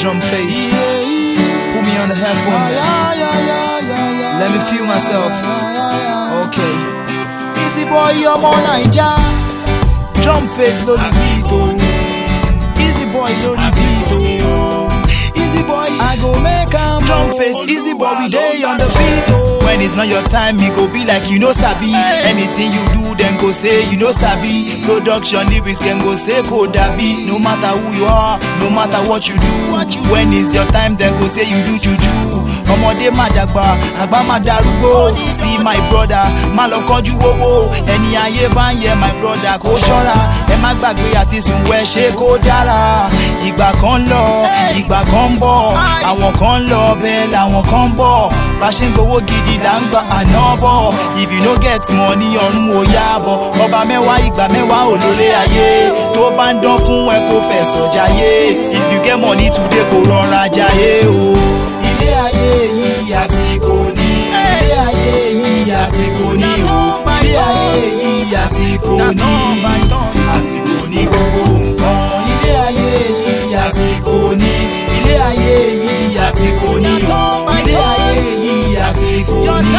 drum face. Put me on the headphone. Let me feel myself. Okay. Easy boy, you're more Naija. Drum face, no defeat. Easy boy, no defeat. Easy boy, I go make a drum face. Easy boy, we day on the beat. When it's not your time, me go be like you know sabi. Anything you do, then go say you know sabi. Production lyrics can go say Kodabi. No matter who you are, no matter what you do. When it's your time, then go say you do juju. Ọmọdé má dàgbà, àgbà má darúgbó. See my brother, má lọ kánjú owó. Ẹni ayé bá ń yẹ my brother kó ṣọ́ra. Ẹ má gbàgbé àti sùn wẹ̀ ṣe kó dára. Ìgbà kan lọ, ìgbà kan bọ̀. Àwọn kan lọ bẹ́ẹ̀ làwọn kan bọ̀. Bá ṣe ń gbowó gidi là ń gba àná bọ̀. If you no get money ọ̀run ò yá bọ̀. Ọba mẹ́wàá ìgbà mẹ́wàá olólè ayé. Tó bá ń dán fún ẹ kó fẹ̀sọ̀ jayé. If you get money today kó rọra jayé o. Ilé ayé yìí àsìkò ní. Ilé ayé yìí àsìkò ní o. Ilé ayé yìí àsìkò ní. Àsìkò ní gbogbo nǹkan. Ilé ayé yìí àsìkò ní. Ilé ayé yìí àsìkò ní. Ilé ayé yìí àsìkò ní.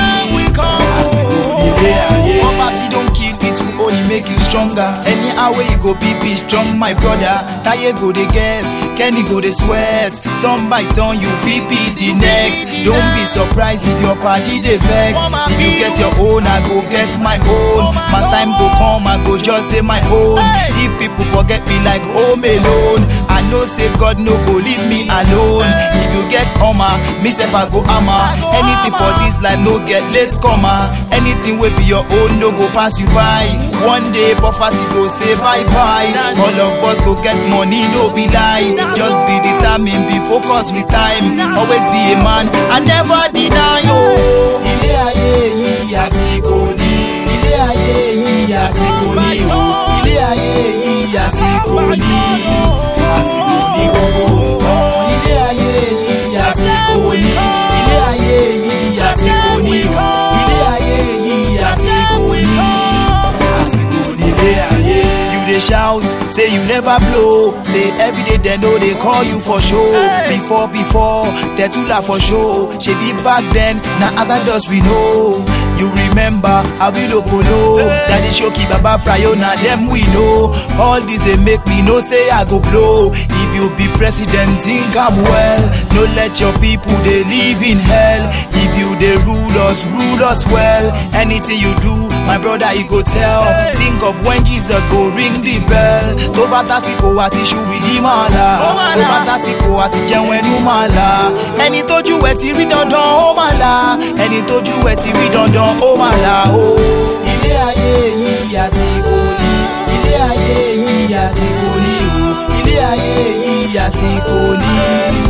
Àsìkò ní ilé ayé. Poverty don't kill it will only make you stronger. Anyhow way you go be strong my brother. Taye go dey get, Kenny go dey sweat. Turn by turn you fit be the next. Don't be surprised if your party dey vex. If you get your own, I go get my own. My time go come, I go just dey my own. If people forget me like home alone, I know say God no go leave me alone. If you get Oma, me sef I go hammer. Anything for this life no get late comer. Anything wey be your own no go pass you by. One day poverty go say bye bye. All of us go get money, no be lie. Just be determined, be focused with time. Always be a man and never deny you. Ilé ayé yìí àsìkò ní. Ilé ayé yìí àsìkò ní o. Ilé ayé yìí àsìkò ní. Àsìkò ní gbogbo nǹkan. Ilé ayé yìí àsìkò ní. Ilé ayé yìí àsìkò ní. Ilé ayé yìí àsìkò ní. Àsìkò ní ilé ayé. You dey shout, say you never blow. Say everyday they know they call you for show. Before, Tetula for show. Shebi back then, na Azados we know. You remember Awilo Polo, Daddy Shoki, Baba Frayo, na them we know. All this they make me know say I go blow. If you be president, think I'm well. No let your people they live in hell. If you they rule us well. Anything you do, my brother you go tell. Think of when Jesus go ring the bell. Tó bá tásìkò àti ṣùwì ní màlá. Tó bá tásìkò àti jẹun ẹnu màlá. Ẹni tójú ẹ ti rí dandan ó màlá. Ẹni tójú ẹ ti rí dandan ó màlá o. Ilé ayé yìí àsìkò ní. Ilé ayé yìí àsìkò ní o. Ilé ayé yìí àsìkò ní.